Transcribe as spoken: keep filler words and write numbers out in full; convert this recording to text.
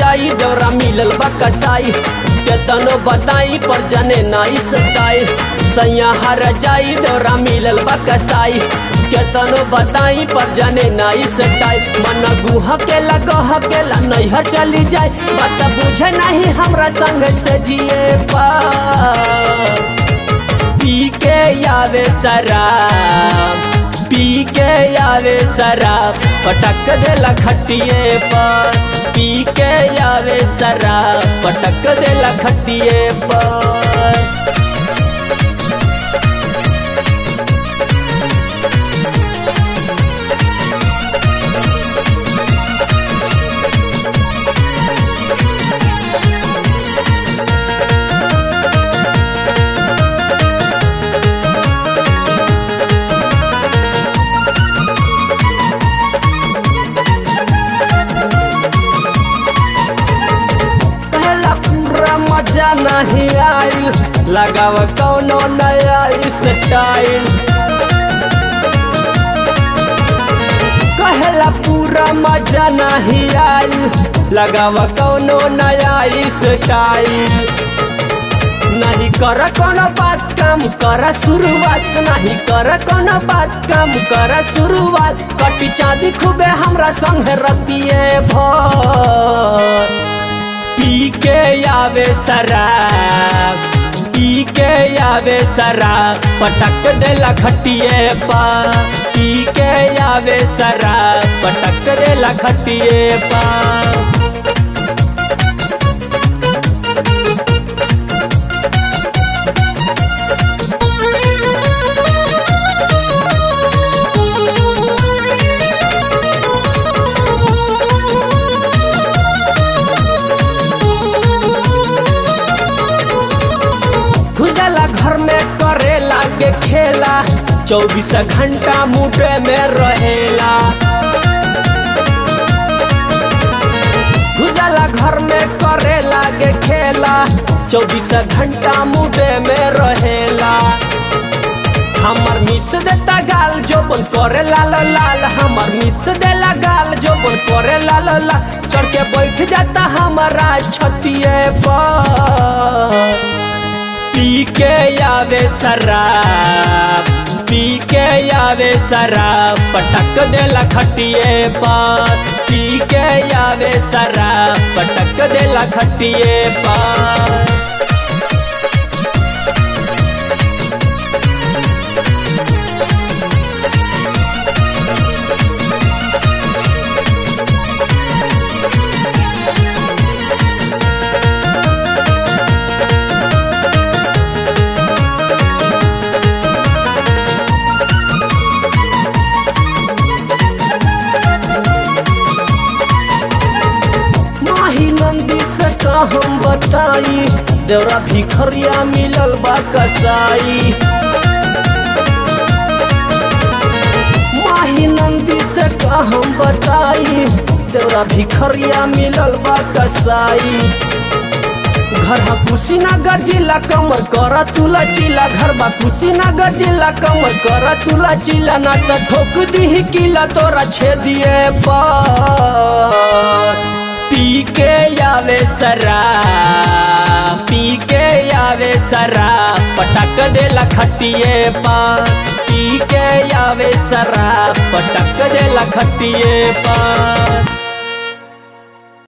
जाई देवरा मिलल बा कसाई केतनो बताई पर जने नाई सताई सैया हर जाई देवरा मिलल बा कसाई केतनो बताई पर जने नाई सताई मन गुहा के लगह के ला नैहर चली जाए बात बुझे नहीं हमरा संग से जिए पा पी के आवे शराब पी के आवे शराब पटक देला खटिए पर पी के आवे शराब पटक देला खटिए पर नहीं आई लगाव कौनो नया स्टाइल कहेला पूरा मजा नहीं आई लगाव कौनो नया स्टाइल नहीं कर कोनो बात काम कर शुरुआत नहीं कर कोनो बात काम कर शुरुआत कटी चांदी खूबे हमरा संग रतिए भर पी के आवे शराब पी के आवे शराब पटक देला खटिए पा पी के आवे शराब पटक देला खटिए पा घर में करे लागे खेला चौबीस घंटा मुडे में रहेला गुजला घर में करे लागे खेला चौबीस घंटा मुडे में रहेला हमर मिस देता गाल जो बन करे लाल लाल हमर मिस देला गाल जो बन करे लाल लाल चढ़ के बैठ जाता हमारा छतिए पर पी के आवे शराब पी के आवे शराब पटक देला खटिए पर पी के आवे शराब पटक देला खटिए पर हम बताई देवरा भिखरिया मिलल बा कसाई माही नंदी से का हम बताई देवरा भिखरिया मिलल बा कसाई घर हा कुशीनगर जिला कमर कर तुला चिला घर बा कुशीनगर जिला कमर कर तुला चिला ना तो ठोक दी किला तोरा छेदिए पर पी के आवे शराब पी के आवे शराब पटक देला खटिए पर पी के आवे शराब पटक देला खटिए पर